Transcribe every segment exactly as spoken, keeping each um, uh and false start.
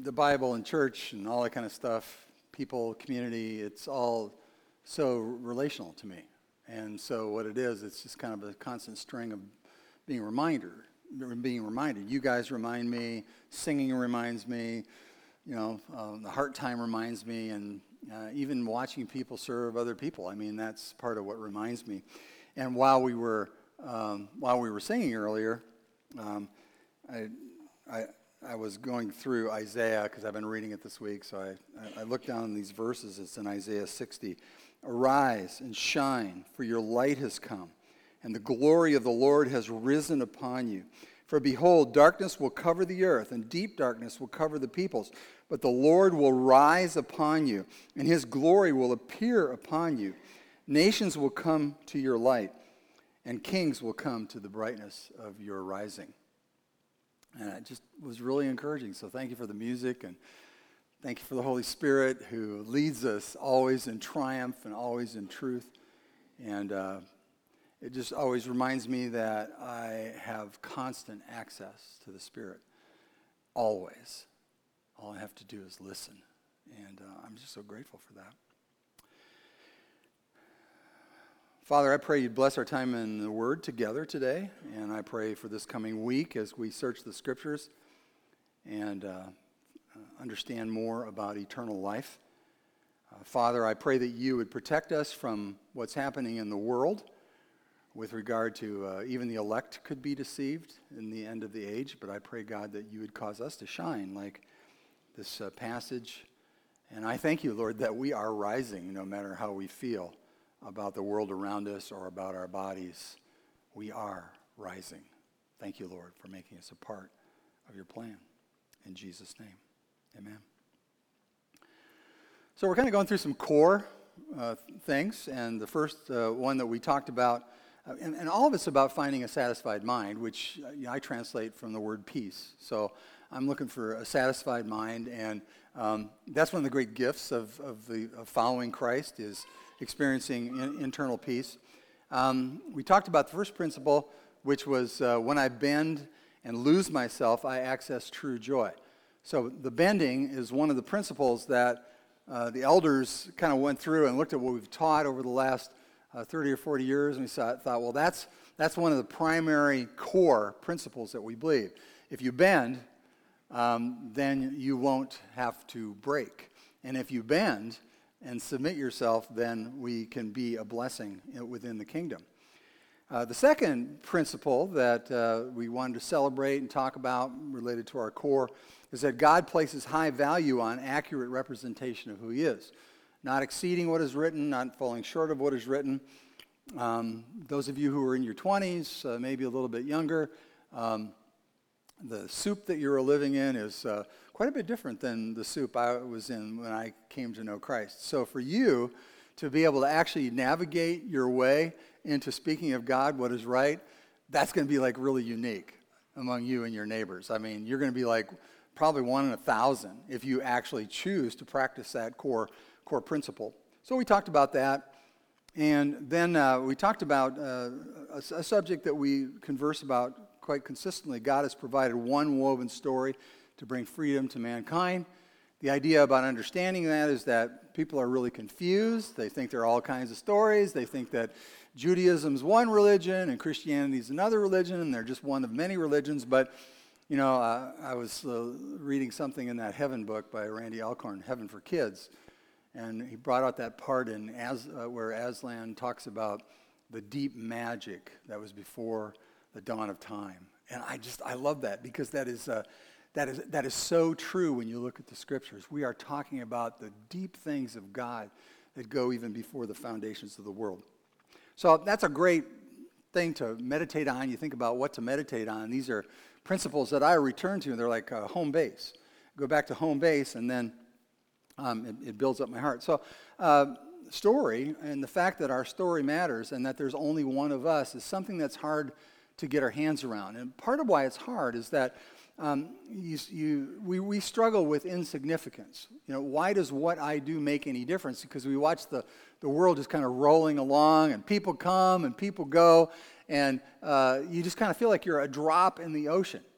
the Bible and church and all that kind of stuff, people, community, it's all so relational to me. And so what it is, it's just kind of a constant string of being a reminder, being reminded. You guys remind me, singing reminds me, you know, um, the heart time reminds me, and uh, even watching people serve other people. I mean, that's part of what reminds me. And while we were um, while we were singing earlier, um, I, I I was going through Isaiah because I've been reading it this week. So I, I looked down these verses. It's in Isaiah sixty. Arise and shine, for your light has come, and the glory of the Lord has risen upon you. For behold, darkness will cover the earth, and deep darkness will cover the peoples. But the Lord will rise upon you, and his glory will appear upon you. Nations will come to your light, and kings will come to the brightness of your rising. And it just was really encouraging. So thank you for the music, and thank you for the Holy Spirit who leads us always in triumph and always in truth. And uh, it just always reminds me that I have constant access to the Spirit, always. All I have to do is listen, and uh, I'm just so grateful for that. Father, I pray you'd bless our time in the Word together today, and I pray for this coming week as we search the Scriptures and uh, understand more about eternal life. Uh, Father, I pray that you would protect us from what's happening in the world with regard to uh, even the elect could be deceived in the end of the age, but I pray, God, that you would cause us to shine like this uh, passage. And I thank you, Lord, that we are rising no matter how we feel about the world around us or about our bodies. We are rising. Thank you, Lord, for making us a part of your plan. In Jesus' name, amen. So we're kind of going through some core uh, things, and the first uh, one that we talked about, uh, and, and all of it's about finding a satisfied mind, which uh, you know, I translate from the word peace. So I'm looking for a satisfied mind, and um, that's one of the great gifts of, of, the, of following Christ is experiencing in, internal peace. Um, we talked about the first principle, which was uh, when I bend and lose myself, I access true joy. So the bending is one of the principles that uh, the elders kind of went through and looked at what we've taught over the last uh, thirty or forty years, and we saw, thought, well, that's that's one of the primary core principles that we believe. If you bend, um, then you won't have to break. And if you bend and submit yourself, then we can be a blessing within the kingdom. Uh, the second principle that uh, we wanted to celebrate and talk about related to our core is that God places high value on accurate representation of who he is, not exceeding what is written, not falling short of what is written. Um, those of you who are in your twenties, uh, maybe a little bit younger, um, the soup that you're living in is uh, quite a bit different than the soup I was in when I came to know Christ. So for you to be able to actually navigate your way into speaking of God, what is right, that's going to be like really unique among you and your neighbors. I mean, you're going to be like probably one in a thousand if you actually choose to practice that core core principle. So we talked about that. And then uh, we talked about uh, a, a subject that we converse about quite consistently. God has provided one woven story to bring freedom to mankind. The idea about understanding that is that people are really confused. They think there are all kinds of stories. They think that Judaism's one religion and Christianity's another religion, and they're just one of many religions. But, you know, uh, I was uh, reading something in that Heaven book by Randy Alcorn, Heaven for Kids, and he brought out that part in As, uh, where Aslan talks about the deep magic that was before the dawn of time. And I just, I love that because that is... Uh, That is that is so true when you look at the Scriptures. We are talking about the deep things of God that go even before the foundations of the world. So that's a great thing to meditate on. You think about what to meditate on. These are principles that I return to, and they're like uh, home base. Go back to home base, and then um, it, it builds up my heart. So uh, story, and the fact that our story matters and that there's only one of us is something that's hard to get our hands around. And part of why it's hard is that Um, you, you, we, we struggle with insignificance. You know, why does what I do make any difference? Because we watch the, the world just kind of rolling along, and people come and people go, and uh, you just kind of feel like you're a drop in the ocean.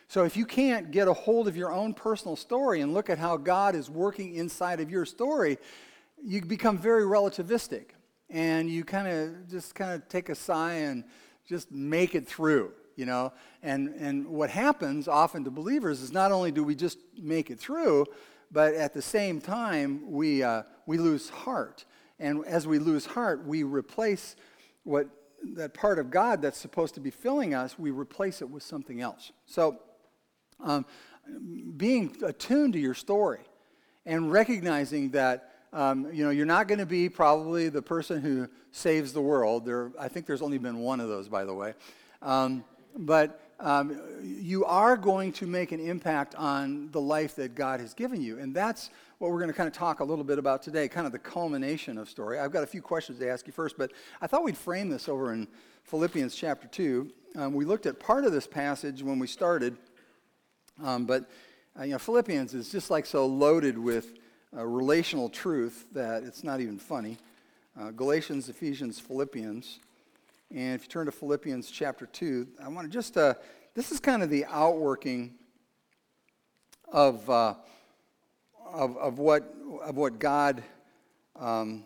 So if you can't get a hold of your own personal story and look at how God is working inside of your story, you become very relativistic. And you kind of just kind of take a sigh and just make it through, you know. And, and what happens often to believers is not only do we just make it through, but at the same time, we, uh, we lose heart. And as we lose heart, we replace what that part of God that's supposed to be filling us, we replace it with something else. So um, being attuned to your story and recognizing that um, you know, you're not going to be probably the person who saves the world. There, I think there's only been one of those, by the way. Um, but um, you are going to make an impact on the life that God has given you. And that's what we're going to kind of talk a little bit about today, kind of the culmination of story. I've got a few questions to ask you first, but I thought we'd frame this over in Philippians chapter two. Um, we looked at part of this passage when we started, um, but uh, you know, Philippians is just like so loaded with uh, relational truth that it's not even funny. Uh, Galatians, Ephesians, Philippians. And if you turn to Philippians chapter two, I want to just, uh, this is kind of the outworking of, uh, of, of, what, of what God, um,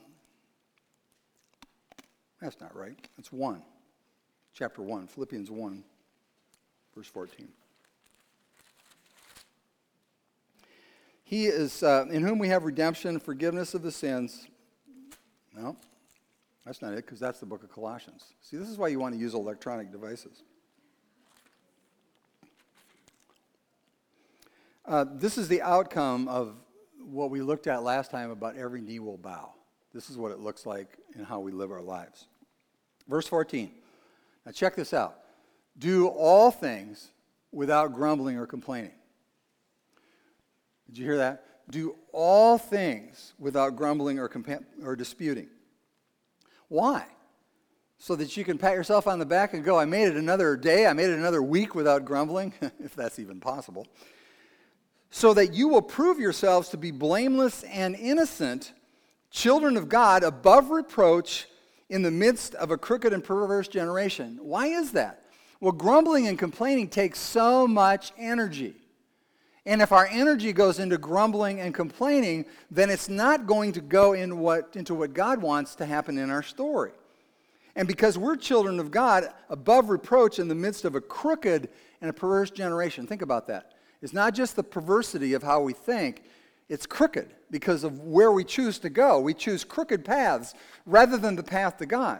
that's not right, that's one, chapter one, Philippians one, verse fourteen. He is, uh, in whom we have redemption, forgiveness of the sins. No. That's not it, because that's the book of Colossians. See, this is why you want to use electronic devices. Uh, this is the outcome of what we looked at last time about every knee will bow. This is what it looks like in how we live our lives. Verse fourteen. Now check this out. Do all things without grumbling or complaining. Did you hear that? Do all things without grumbling or, compa- or disputing. Why? So that you can pat yourself on the back and go, I made it another day, I made it another week without grumbling, if that's even possible. So that you will prove yourselves to be blameless and innocent, children of God, above reproach in the midst of a crooked and perverse generation. Why is that? Well, grumbling and complaining takes so much energy. And if our energy goes into grumbling and complaining, then it's not going to go in what, into what God wants to happen in our story. And because we're children of God, above reproach in the midst of a crooked and a perverse generation, think about that. It's not just the perversity of how we think, it's crooked because of where we choose to go. We choose crooked paths rather than the path to God.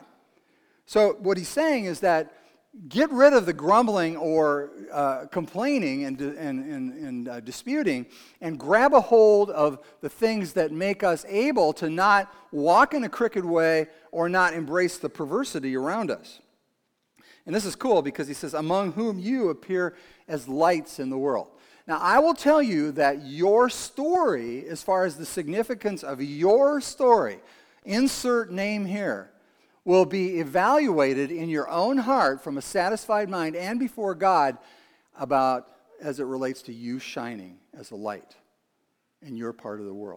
So what he's saying is that get rid of the grumbling or uh, complaining and, and, and, and uh, disputing and grab a hold of the things that make us able to not walk in a crooked way or not embrace the perversity around us. And this is cool because he says, among whom you appear as lights in the world. Now, I will tell you that your story, as far as the significance of your story, insert name here, will be evaluated in your own heart from a satisfied mind and before God about as it relates to you shining as a light in your part of the world.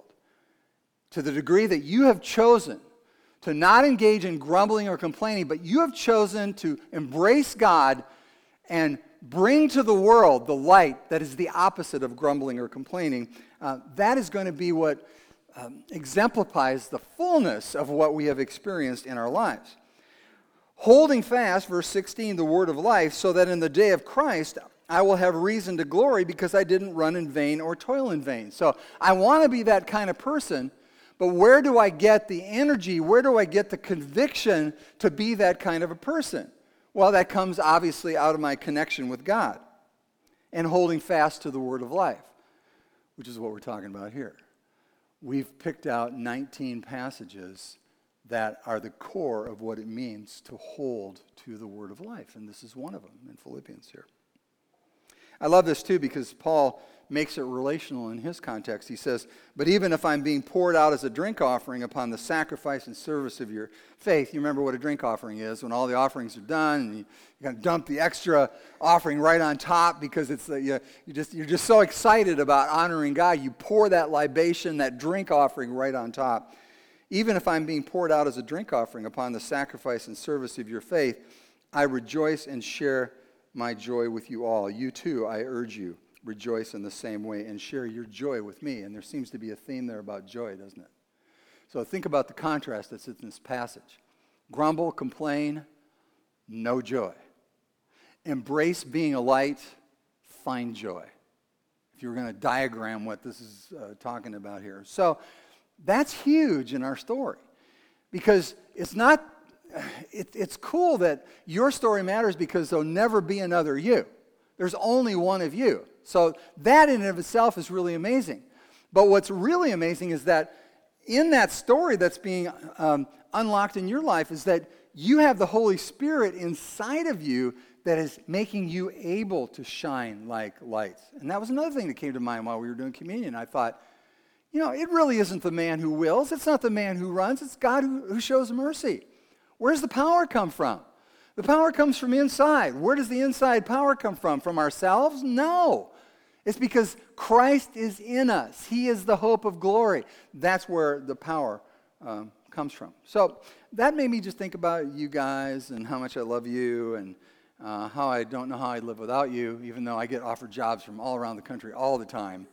To the degree that you have chosen to not engage in grumbling or complaining, but you have chosen to embrace God and bring to the world the light that is the opposite of grumbling or complaining, uh, that is going to be what Um, exemplifies the fullness of what we have experienced in our lives. Holding fast, verse sixteen, the word of life, so that in the day of Christ I will have reason to glory because I didn't run in vain or toil in vain. So I want to be that kind of person, but where do I get the energy? Where do I get the conviction to be that kind of a person? Well, that comes obviously out of my connection with God and holding fast to the word of life, which is what we're talking about here. We've picked out nineteen passages that are the core of what it means to hold to the word of life, and this is one of them in Philippians here. I love this too because Paul makes it relational in his context. He says, but even if I'm being poured out as a drink offering upon the sacrifice and service of your faith, you remember what a drink offering is, when all the offerings are done, and you, you kind of dump the extra offering right on top because it's the, you, you just, you're just so excited about honoring God, you pour that libation, that drink offering right on top. Even if I'm being poured out as a drink offering upon the sacrifice and service of your faith, I rejoice and share my joy with you all. You too, I urge you, rejoice in the same way and share your joy with me. And there seems to be a theme there about joy, doesn't it? So think about the contrast that's in this passage. Grumble, complain, no joy. Embrace being a light, find joy. If you were going to diagram what this is uh, talking about here. So that's huge in our story because it's not, it, it's cool that your story matters because there'll never be another you. There's only one of you. So that in and of itself is really amazing. But what's really amazing is that in that story that's being um, unlocked in your life is that you have the Holy Spirit inside of you that is making you able to shine like lights. And that was another thing that came to mind while we were doing communion. I thought, you know, it really isn't the man who wills. It's not the man who runs. It's God who, who shows mercy. Where does the power come from? The power comes from inside. Where does the inside power come from? From ourselves? No. It's because Christ is in us. He is the hope of glory. That's where the power um, comes from. So that made me just think about you guys and how much I love you and uh, how I don't know how I'd live without you, even though I get offered jobs from all around the country all the time.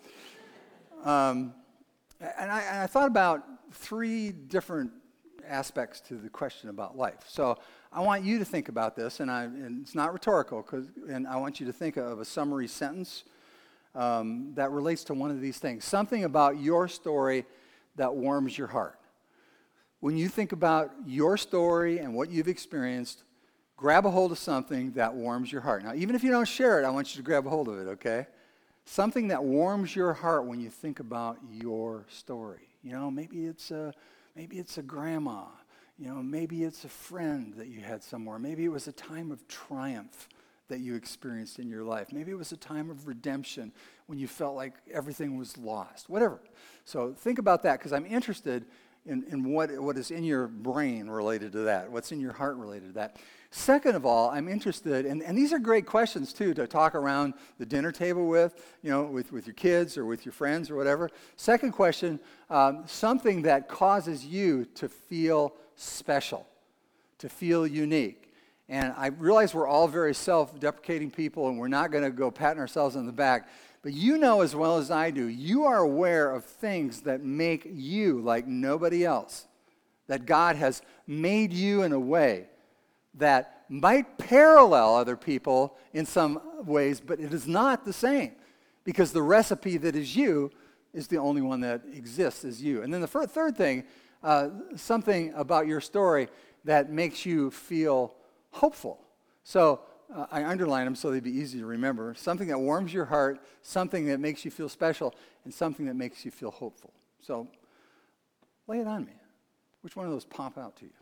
Um, and, I, and I thought about three different aspects to the question about life. So I want you to think about this, and, I, and it's not rhetorical, 'cause, and I want you to think of a summary sentence Um, that relates to one of these things. Something about your story that warms your heart. When you think about your story and what you've experienced, grab a hold of something that warms your heart. Now, even if you don't share it, I want you to grab a hold of it, okay? Something that warms your heart when you think about your story. You know, maybe it's a, maybe it's a grandma. You know, maybe it's a friend that you had somewhere. Maybe it was a time of triumph that you experienced in your life. Maybe it was a time of redemption when you felt like everything was lost, whatever. So think about that, because I'm interested in, in what, what is in your brain related to that, what's in your heart related to that. Second of all, I'm interested, and, and these are great questions too to talk around the dinner table with, you know, with, with your kids or with your friends or whatever. Second question, um, something that causes you to feel special, to feel unique. And I realize we're all very self-deprecating people, and we're not going to go patting ourselves on the back. But you know as well as I do, you are aware of things that make you like nobody else. That God has made you in a way that might parallel other people in some ways, but it is not the same. Because the recipe that is you is the only one that exists as you. And then the third thing, uh, something about your story that makes you feel hopeful. So uh, I underline them so they'd be easy to remember. Something that warms your heart, something that makes you feel special, and something that makes you feel hopeful. So lay it on me. Which one of those pop out to you?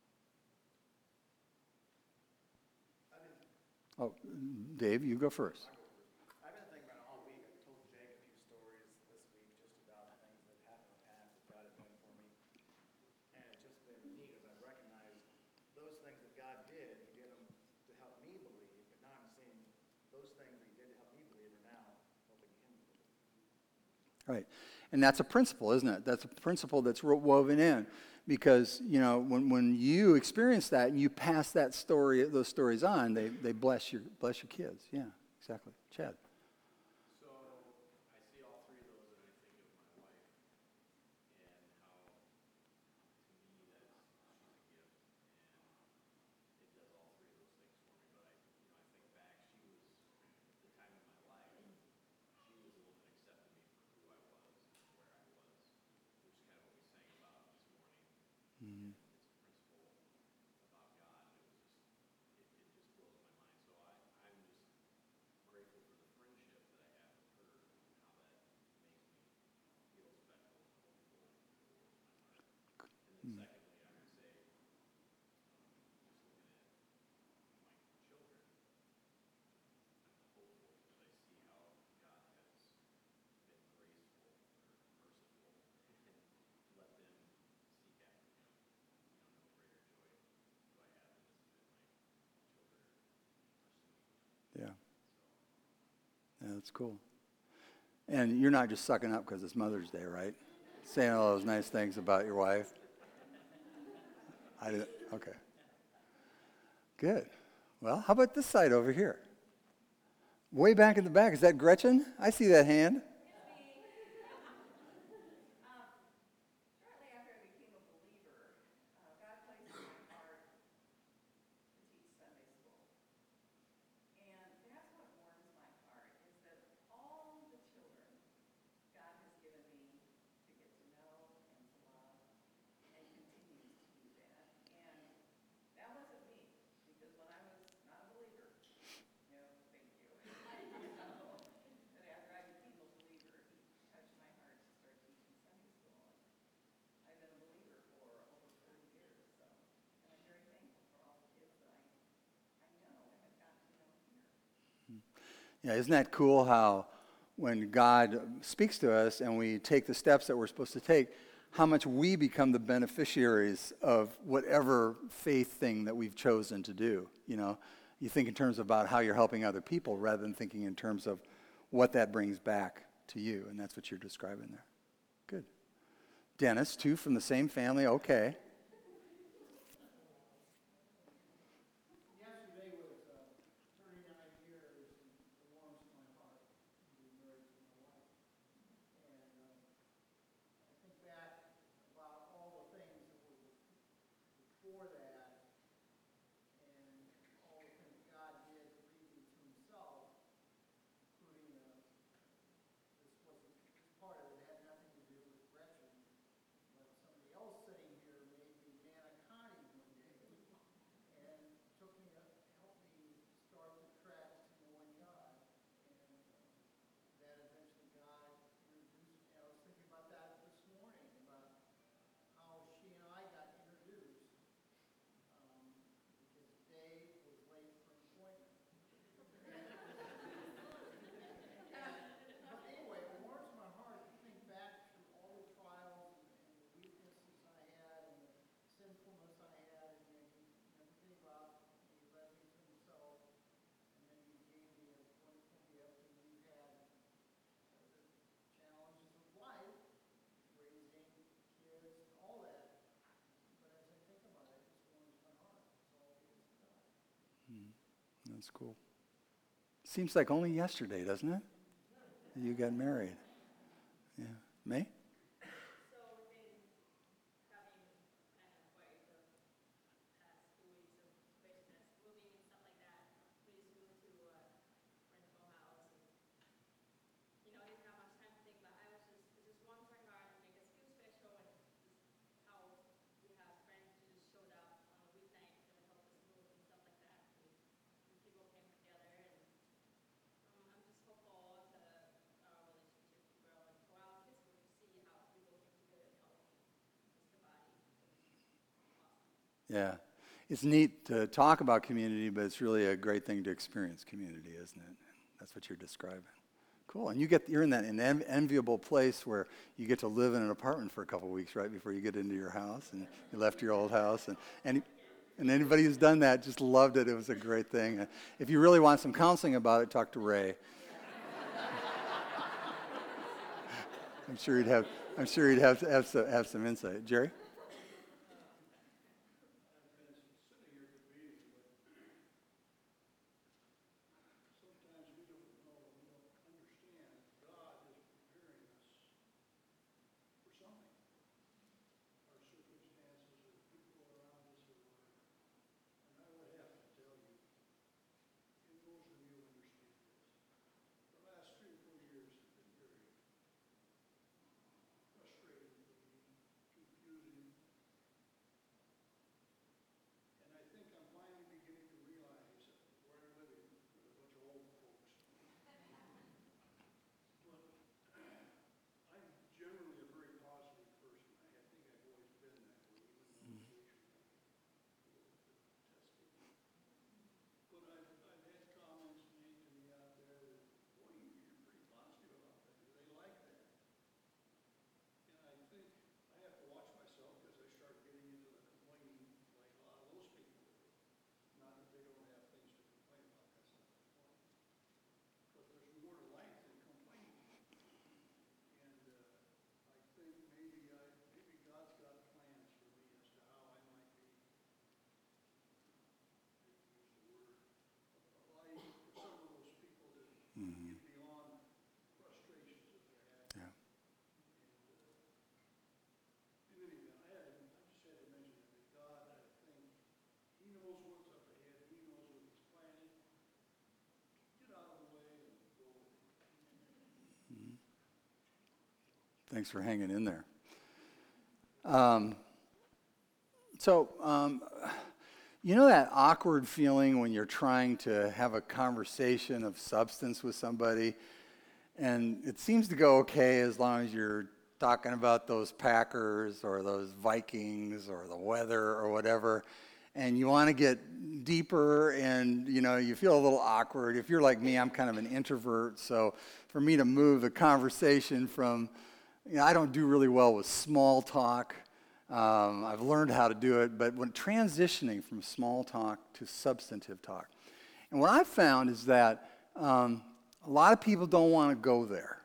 Oh, Dave, you go first. I've been thinking about it all week. I told Jake a few stories this week just about things that happened in the past that God had done for me. And it's just been neat as I recognize those things that God did. He did them to help me believe, but now I'm seeing those things that he did to help me believe are now helping him believe. Right. And that's a principle, isn't it? That's a principle that's woven in. Because, you know, when, when you experience that and you pass that story, those stories on, they, they bless your bless your kids. Yeah, exactly. Chad. So I see all three of those and I think of my wife and how to me that's she's a gift and it does all three of those things for me. But I you know, I think back, she was the time in my life, she was the one that accepted me for who I was, where I was, which is kind of what we sang about this morning. Mm-hmm. It's a principle about God. It was just, it, it just blows my mind. So I, I'm just grateful for the friendship that I have with her and how that makes me feel special and hopeful and warms my heart. And then secondly, I would say, um, just looking at my children, I'm hopeful because I see how God has been graceful or merciful and let them seek after him. You know, no greater joy do I have than this, that my children are pursuing. Yeah. Yeah, that's cool. And you're not just sucking up because it's Mother's Day, right? Saying all those nice things about your wife. I did. Okay. Good. Well, how about this side over here? Way back in the back, is that Gretchen? I see that hand. Shortly after I became a believer, uh, God placed in my heart to teach Sunday school. And that's what warms my heart, is that all the children God has given me to get to know and to love, and continues to do that. And that wasn't me, because when I was not a believer, no, thank you. So, but after I became a believer, he touched my heart to start teaching Sunday school. And I've been a believer for over forty years, so, and I'm very thankful for all the kids that I, I know and have gotten to know here. Yeah, isn't that cool how when God speaks to us and we take the steps that we're supposed to take, how much we become the beneficiaries of whatever faith thing that we've chosen to do, you know? You think in terms about how you're helping other people rather than thinking in terms of what that brings back to you, and that's what you're describing there. Good. Dennis, too, from the same family, okay. Yesterday was uh, thirty-nine years, and it warms my heart to be married to my wife. And uh, I think back about all the things that were before that, and all the things God did to lead me to Himself, including uh, this wasn't this part of it had nothing to do with Gretchen, but somebody else sitting here made me Nana Connie one day, and took me to help me start the track to knowing God. And uh, that eventually God introduced me. I was thinking about that this morning, about how she and I got introduced, um, because Dave was late for an appointment. But anyway, it warms my heart to think back through all the trials and, and the weaknesses I had and the sinfulness I had, and yet he never gave up. He led me to Himself, and then He gave me a wonderful gift, and we've had uh, the challenges of life, raising kids, and all that. But as I think about it, it just warms my heart. It's all because of God. That's cool. Seems like only yesterday, doesn't it? that You got married. Yeah. May? So we've been having kind of quite the past few weeks of Christmas, moving and stuff like that. We just moved to a rental house, and you know, I didn't have much time to think, but I was just it just warms my heart and makes us feel special, and just how we have friends who just showed up on a weeknight to help us move and stuff like that. And, and people came together, and um, I'm just hopeful to our relationship to grow and go out. It's good to see how people came together and help just the body. Awesome. Yeah. It's neat to talk about community, but it's really a great thing to experience community, isn't it? That's what you're describing. Cool. And you get, you're in that en- enviable place where you get to live in an apartment for a couple of weeks right before you get into your house, and you left your old house. And, and, and anybody who's done that just loved it. It was a great thing. Uh, If you really want some counseling about it, talk to Ray. I'm sure he'd have, I'm sure he'd have, have, some, have some insight. Jerry? Sometimes we don't know, we don't understand that God is preparing us for something. Our circumstances or the people around us or whatever. And I would have to tell you, and most of you understand this, the last three or four years have been very frustrating for me, confusing Thanks for hanging in there. Um, so, um, you know that awkward feeling when you're trying to have a conversation of substance with somebody, and it seems to go okay as long as you're talking about those Packers or those Vikings or the weather or whatever, and you want to get deeper and, you know, you feel a little awkward. If you're like me, I'm kind of an introvert, so for me to move the conversation from, you know, I don't do really well with small talk. Um, I've learned how to do it, but when transitioning from small talk to substantive talk, and what I've found is that um, a lot of people don't want to go there.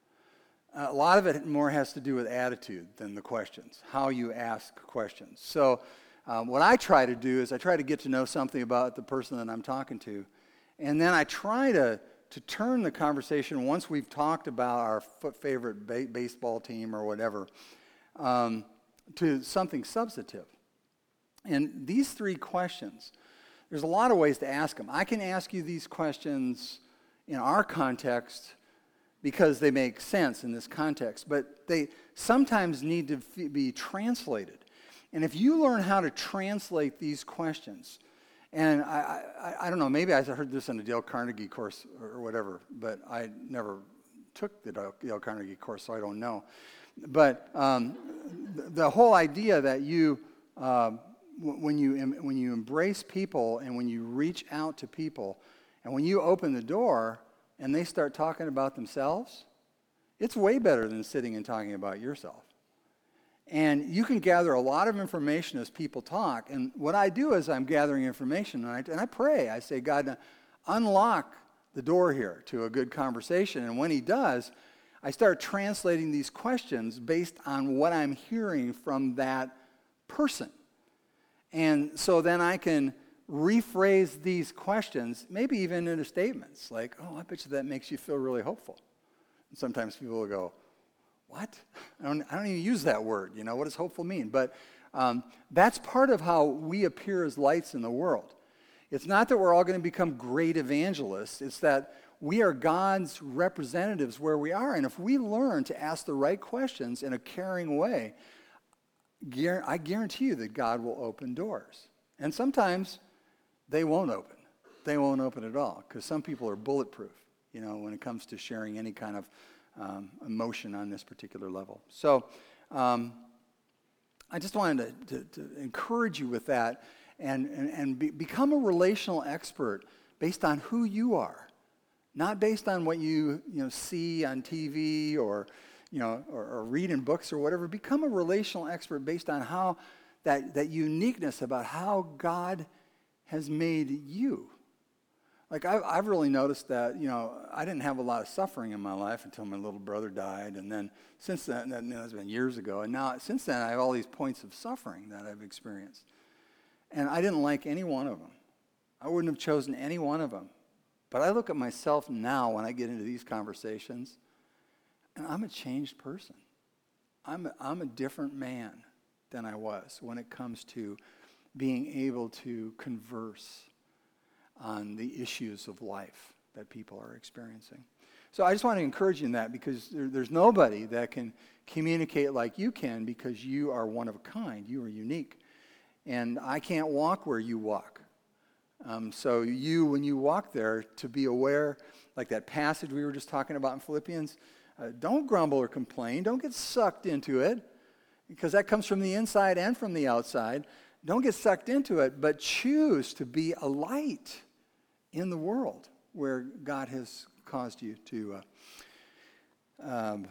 A lot of it more has to do with attitude than the questions, how you ask questions. So um, what I try to do is I try to get to know something about the person that I'm talking to, and then I try to, to turn the conversation once we've talked about our f- favorite ba- baseball team or whatever, um, to something substantive. And these three questions, there's a lot of ways to ask them. I can ask you these questions in our context because they make sense in this context, but they sometimes need to f- be translated. And if you learn how to translate these questions, and I, I, I don't know, maybe I heard this in a Dale Carnegie course or whatever, but I never took the Dale, Dale Carnegie course, so I don't know. But um, the, the whole idea that you, uh, w- when you em- when you embrace people and when you reach out to people, and when you open the door and they start talking about themselves, it's way better than sitting and talking about yourself. And you can gather a lot of information as people talk. And what I do is I'm gathering information, and I, and I pray. I say, God, unlock the door here to a good conversation. And when he does, I start translating these questions based on what I'm hearing from that person. And so then I can rephrase these questions, maybe even into statements like, oh, I bet you that makes you feel really hopeful. And sometimes people will go, what? I don't, I don't even use that word. You know, what does hopeful mean? But um, that's part of how we appear as lights in the world. It's not that we're all going to become great evangelists. It's that we are God's representatives where we are. And if we learn to ask the right questions in a caring way, I guarantee you that God will open doors. And sometimes they won't open. They won't open at all because some people are bulletproof, you know, when it comes to sharing any kind of um, emotion on this particular level. So um, I just wanted to, to, to encourage you with that and, and, and be, become a relational expert based on who you are, not based on what you, you know, see on T V or, you know, or, or read in books or whatever. Become a relational expert based on how that, that uniqueness about how God has made you. Like, I've, I've really noticed that, you know, I didn't have a lot of suffering in my life until my little brother died. And then since then, that, you know, that's been years ago. And now, since then, I have all these points of suffering that I've experienced. And I didn't like any one of them. I wouldn't have chosen any one of them. But I look at myself now when I get into these conversations, and I'm a changed person. I'm a, I'm a different man than I was when it comes to being able to converse on the issues of life that people are experiencing. So I just want to encourage you in that because there, there's nobody that can communicate like you can because you are one of a kind. You are unique. And I can't walk where you walk. Um, so you, when you walk there, to be aware, like that passage we were just talking about in Philippians, uh, don't grumble or complain. Don't get sucked into it because that comes from the inside and from the outside. Don't get sucked into it, but choose to be a light in the world where God has caused you to uh, um,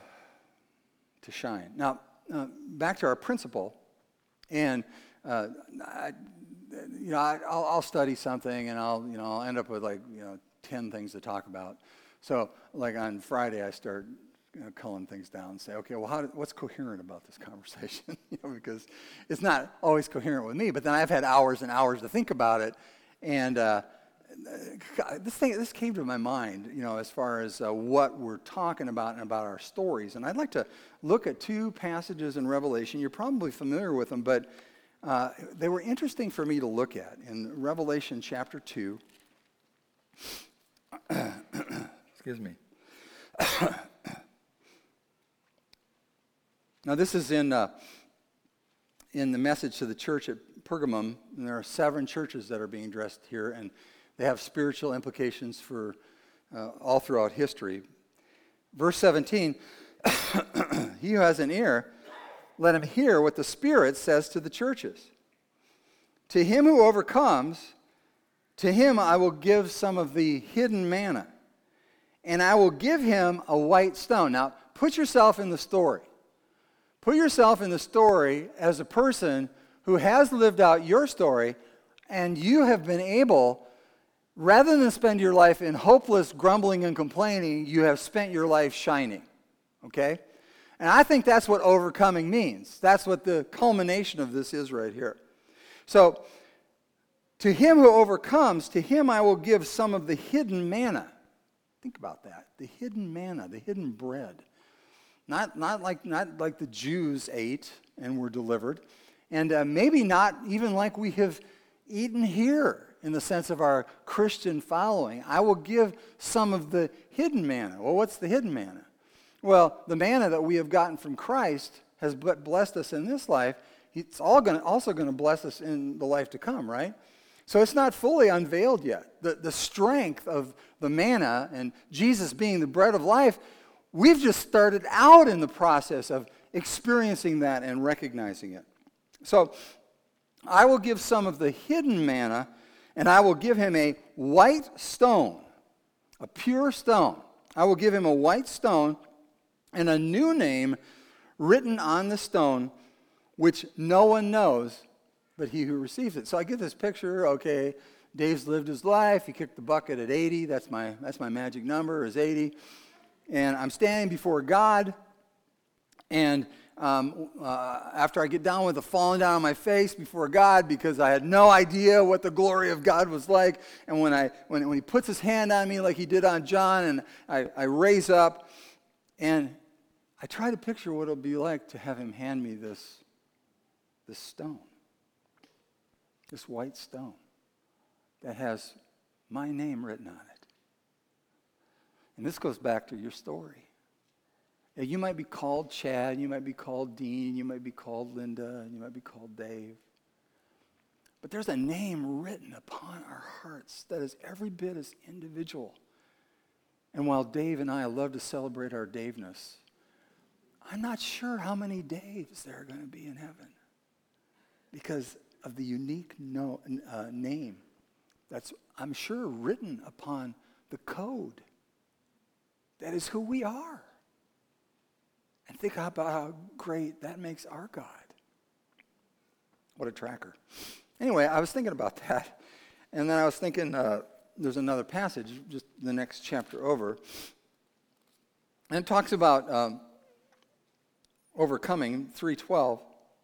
to shine. Now, uh, back to our principle, and uh, I, you know, I, I'll, I'll study something, and I'll, you know, I'll end up with like, you know, ten things to talk about. So, like on Friday, I start, you know, culling things down and say, okay, well, how do, what's coherent about this conversation? You know, because it's not always coherent with me. But then I've had hours and hours to think about it, and uh, this thing this came to my mind, you know, as far as uh, what we're talking about and about our stories. And I'd like to look at two passages in Revelation. You're probably familiar with them, but uh, they were interesting for me to look at. In Revelation chapter two, excuse me. Now, this is in uh, in the message to the church at Pergamum, and there are seven churches that are being addressed here, and they have spiritual implications for uh, all throughout history. Verse seventeen, he who has an ear, let him hear what the Spirit says to the churches. To him who overcomes, to him I will give some of the hidden manna, and I will give him a white stone. Now, put yourself in the story. Put yourself in the story as a person who has lived out your story, and you have been able, rather than spend your life in hopeless grumbling and complaining, you have spent your life shining. Okay? And I think that's what overcoming means. That's what the culmination of this is right here. So, to him who overcomes, to him I will give some of the hidden manna. Think about that. The hidden manna, the hidden bread. Not, not, like, not like the Jews ate and were delivered. And uh, maybe not even like we have eaten here in the sense of our Christian following. I will give some of the hidden manna. Well, what's the hidden manna? Well, the manna that we have gotten from Christ has blessed us in this life. It's all going to, also going to bless us in the life to come, right? So it's not fully unveiled yet. The, the strength of the manna and Jesus being the bread of life, we've just started out in the process of experiencing that and recognizing it. So I will give some of the hidden manna, and I will give him a white stone, a pure stone. I will give him a white stone and a new name written on the stone, which no one knows but he who receives it. So I get this picture, okay, Dave's lived his life. He kicked the bucket at eighty. That's my, that's my magic number, is eighty. And I'm standing before God, and um, uh, after I get down with the falling down on my face before God because I had no idea what the glory of God was like, and when I when, when he puts his hand on me like he did on John, and I, I raise up, and I try to picture what it'll be like to have him hand me this, this stone, this white stone that has my name written on it. And this goes back to your story. Yeah, you might be called Chad, you might be called Dean, you might be called Linda, you might be called Dave. But there's a name written upon our hearts that is every bit as individual. And while Dave and I love to celebrate our Daveness, I'm not sure how many Daves there are going to be in heaven because of the unique no, uh, name that's, I'm sure, written upon the code. That is who we are. And think about how great that makes our God. What a tracker. Anyway, I was thinking about that. And then I was thinking, uh, there's another passage, just the next chapter over. And it talks about um, overcoming, three twelve.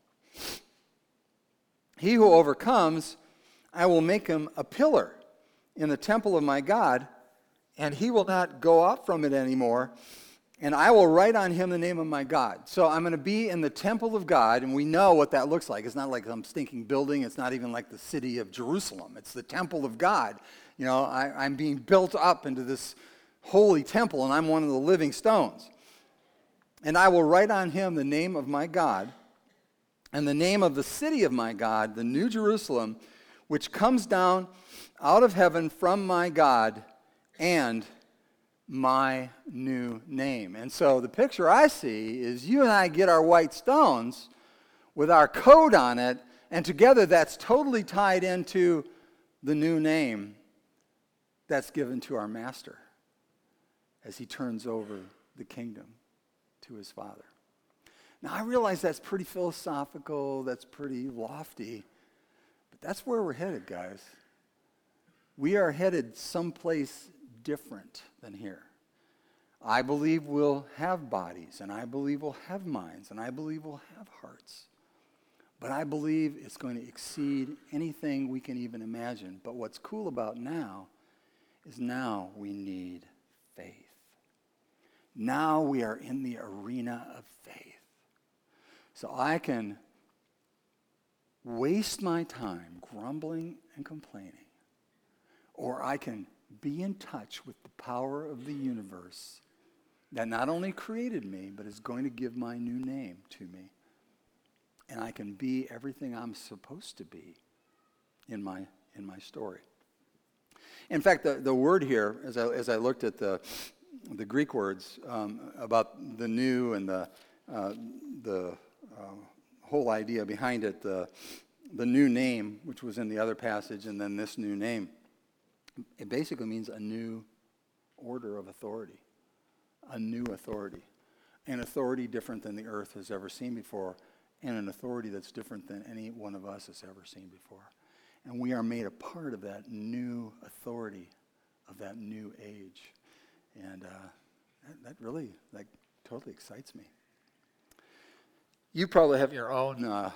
He who overcomes, I will make him a pillar in the temple of my God, and he will not go up from it anymore, and I will write on him the name of my God. So I'm going to be in the temple of God, and we know what that looks like. It's not like some stinking building. It's not even like the city of Jerusalem. It's the temple of God. You know, I, I'm being built up into this holy temple, and I'm one of the living stones. And I will write on him the name of my God, and the name of the city of my God, the New Jerusalem, which comes down out of heaven from my God, and my new name. And so the picture I see is you and I get our white stones with our code on it, and together that's totally tied into the new name that's given to our master as he turns over the kingdom to his Father. Now, I realize that's pretty philosophical, that's pretty lofty, but that's where we're headed, guys. We are headed someplace different than here. I believe we'll have bodies, and I believe we'll have minds, and I believe we'll have hearts. But I believe it's going to exceed anything we can even imagine. But what's cool about now is now we need faith. Now we are in the arena of faith. So I can waste my time grumbling and complaining, or I can be in touch with the power of the universe that not only created me, but is going to give my new name to me. And I can be everything I'm supposed to be in my in my story. In fact, the, the word here, as I, as I looked at the, the Greek words um, about the new and the, uh, the uh, whole idea behind it, the, the new name, which was in the other passage, and then this new name, it basically means a new order of authority, a new authority, an authority different than the earth has ever seen before, and an authority that's different than any one of us has ever seen before. And we are made a part of that new authority, of that new age. And uh, that, that really, like, totally excites me. You probably have your own uh,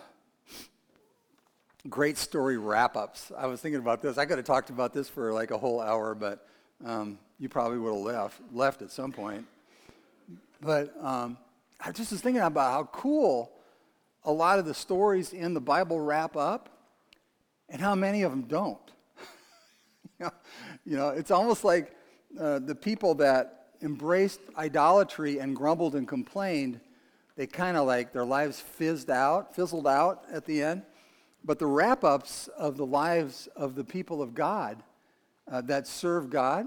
great story wrap-ups. I was thinking about this. I could have talked about this for like a whole hour, but um, you probably would have left, left at some point. But um, I just was thinking about how cool a lot of the stories in the Bible wrap up, and how many of them don't. you, know, you know, it's almost like uh, the people that embraced idolatry and grumbled and complained, they kind of like, their lives fizzed out, fizzled out at the end. But the wrap-ups of the lives of the people of God uh, that served God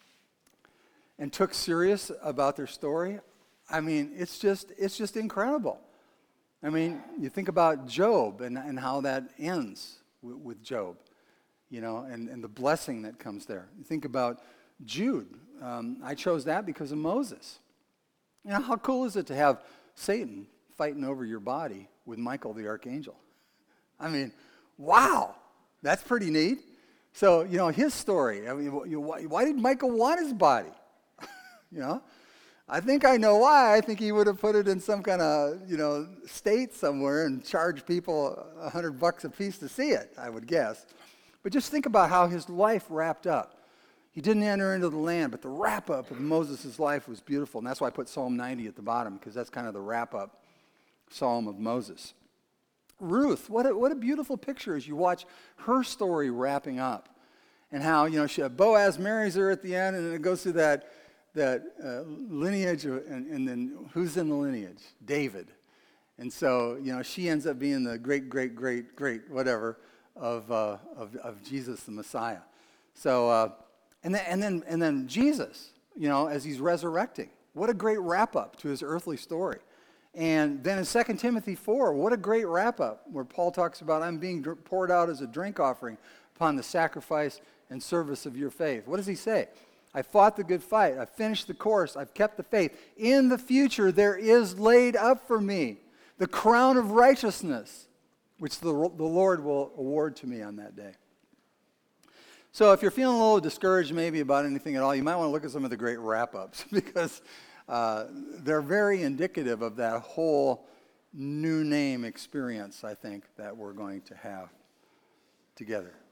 and took serious about their story, I mean, it's just, it's just incredible. I mean, you think about Job and, and how that ends with Job, you know, and, and the blessing that comes there. You think about Jude. Um, I chose that because of Moses. You know, how cool is it to have Satan fighting over your body with Michael the archangel? I mean, wow, that's pretty neat. So, you know, his story, I mean, why, why did Michael want his body? you know, I think I know why. I think he would have put it in some kind of, you know, state somewhere and charged people a hundred bucks a piece to see it, I would guess. But just think about how his life wrapped up. He didn't enter into the land, but the wrap-up of Moses' life was beautiful. And that's why I put Psalm ninety at the bottom, because that's kind of the wrap-up psalm of Moses. Ruth, what a, what a beautiful picture as you watch her story wrapping up. And how, you know, she, Boaz marries her at the end, and it goes through that that uh, lineage, of, and, and then who's in the lineage? David. And so, you know, she ends up being the great, great, great, great, whatever, of uh, of, of Jesus the Messiah. So, uh, and then and then and then Jesus, you know, as he's resurrecting, what a great wrap up to his earthly story. And then in Second Timothy four, what a great wrap up where Paul talks about, I'm being poured out as a drink offering upon the sacrifice and service of your faith. What does he say? I fought the good fight. I finished the course. I've kept the faith. In the future, there is laid up for me the crown of righteousness, which the, the Lord will award to me on that day. So if you're feeling a little discouraged maybe about anything at all, you might want to look at some of the great wrap-ups because uh, they're very indicative of that whole new name experience, I think, that we're going to have together.